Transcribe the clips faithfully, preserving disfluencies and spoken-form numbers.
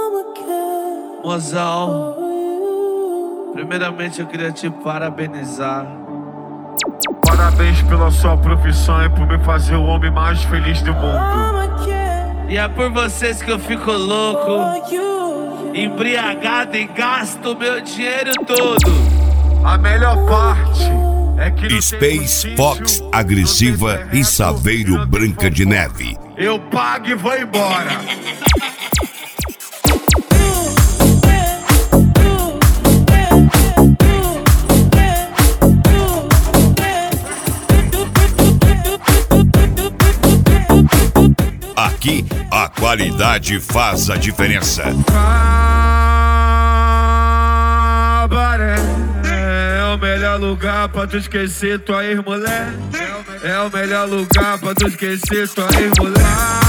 Mozão, primeiramente eu queria te parabenizar. Parabéns pela sua profissão e por me fazer o homem mais feliz do mundo. E é por vocês que eu fico louco, embriagado e gasto meu dinheiro todo. A melhor parte é que no Space Fox Agressiva e Saveiro Branca de Neve. Eu pago e vou embora. Aqui, a qualidade faz a diferença. Cabaré é o melhor lugar pra tu esquecer tua ex-mulher. É o melhor lugar pra tu esquecer tua ex-mulher.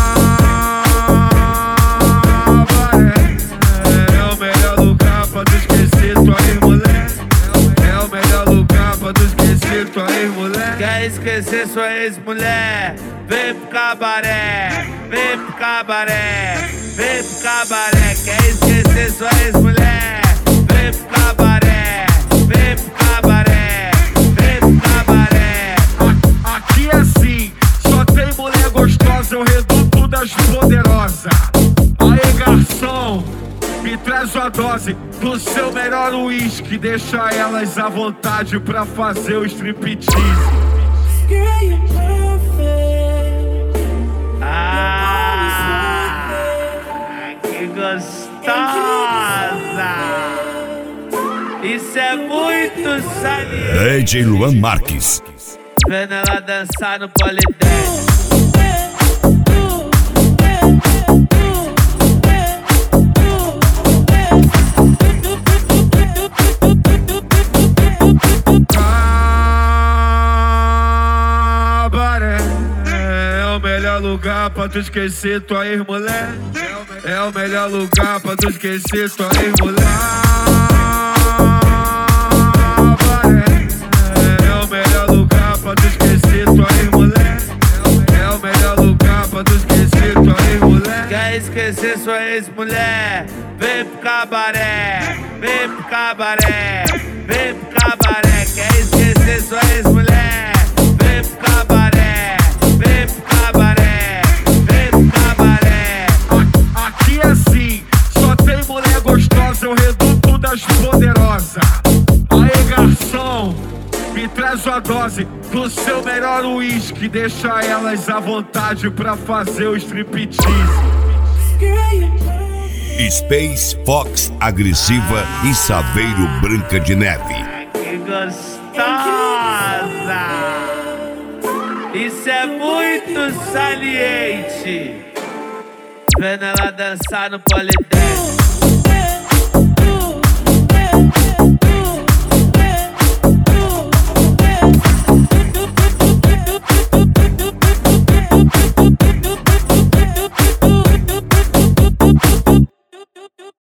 Cabaré é o melhor lugar pra tu esquecer tua ex-mulher. É o melhor lugar pra tu esquecer tua ex-mulher. Quer esquecer sua ex-mulher? Vem pro cabaré, vem pro cabaré, vem pro cabaré. Quer esquecer sua ex-mulher? Vem pro cabaré, vem pro cabaré, vem pro cabaré. Aqui é assim, só tem mulher gostosa, eu reduto das poderosas. Aí garçom, me traz uma dose do seu melhor uísque, deixa elas à vontade pra fazer o striptease. Ah, que gostosa! Isso é muito saliente. D J Luan Marques. Vendo ela dançar no polidense. Cabaré é o melhor lugar pra tu esquecer tua ex-mulher. É o melhor lugar pra tu esquecer tua ex-mulher. Cabaré é o melhor lugar pra tu esquecer tua ex-mulher. É o melhor lugar pra tu esquecer tua ex-mulher. Quer esquecer sua ex-mulher? Vem pro cabaré, vem pro cabaré, vem pro cabaré. Quer esquecer sua ex-mulher? Vem pro cabaré, vem pro cabaré, vem pro cabaré. Aqui é assim, só tem mulher gostosa, eu reduto das poderosas. Aí garçom, me traz uma dose do seu melhor uísque, deixa elas à vontade pra fazer o striptease. Space Fox Agressiva e Saveiro Branca de Neve. Que gostosa! Isso é muito saliente. Vendo ela dançar no polidense.